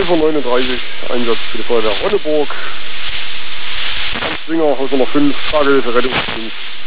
11:39 Uhr, Einsatz für die Feuerwehr Ronneburg. Hans Singer, Haus Nummer 5, Tragehilfe, Rettungsdienst.